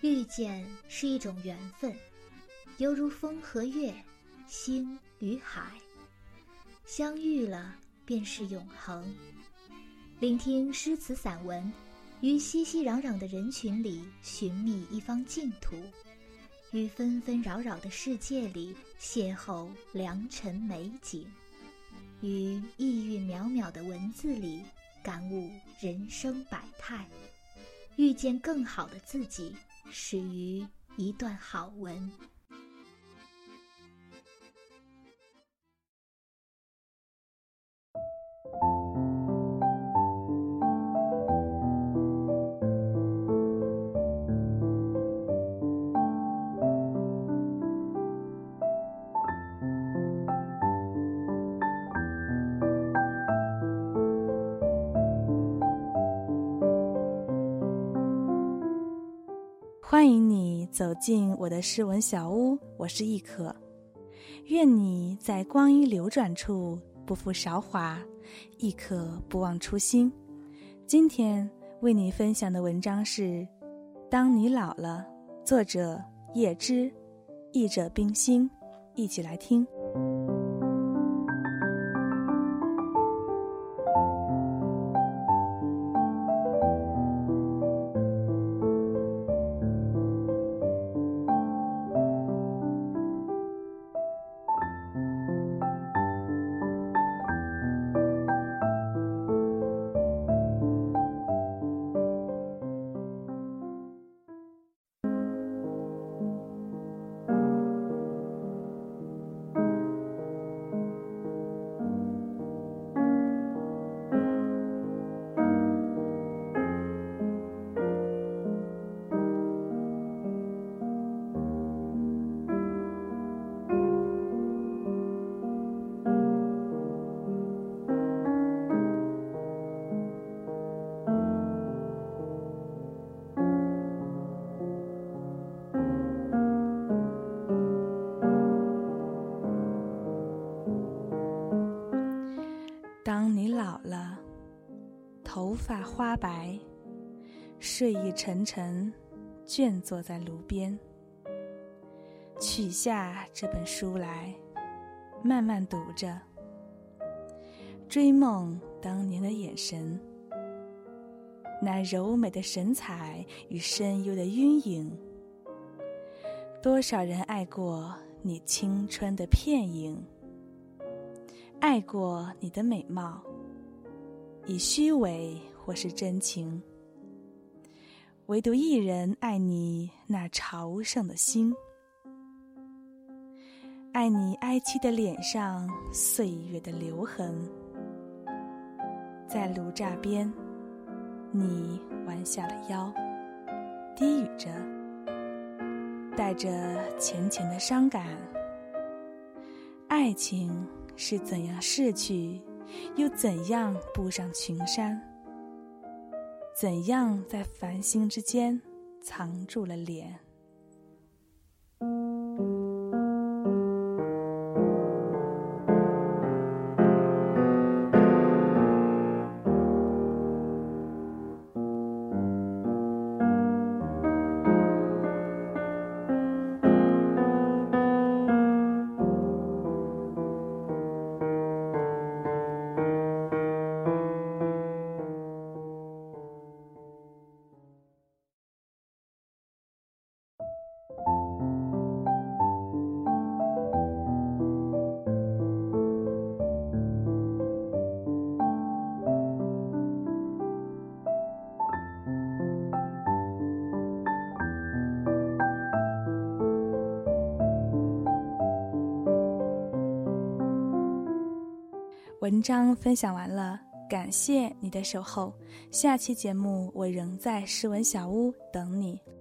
遇见是一种缘分，犹如风和月，星与海，相遇了便是永恒。聆听诗词散文，于熙熙攘攘的人群里寻觅一方净土，于纷纷扰扰的世界里邂逅良辰美景，于意韵渺渺的文字里感悟人生百态，遇见更好的自己，始于一段好文。 欢迎你走进我的诗文小屋，我是亦可。愿你在光阴流转处不负韶华，亦可不忘初心。今天为你分享的文章是《当你老了》，作者叶芝，译者冰心。一起来听。当你老了，头发花白，睡意沉沉，倦坐在炉边，取下这本书来，慢慢读着，追梦当年的眼神，那柔美的神采与深幽的晕影。多少人爱过你青春的片影，爱过你的美貌，以虚伪或是真情，唯独一人爱你那朝圣的心，爱你哀戚的脸上岁月的留痕。在炉栅边，你弯下了腰，低语着，带着浅浅的伤感。爱情是怎样逝去，又怎样步上群山？怎样在繁星之间藏住了脸？文章分享完了，感谢你的守候。下期节目我仍在诗文小屋等你。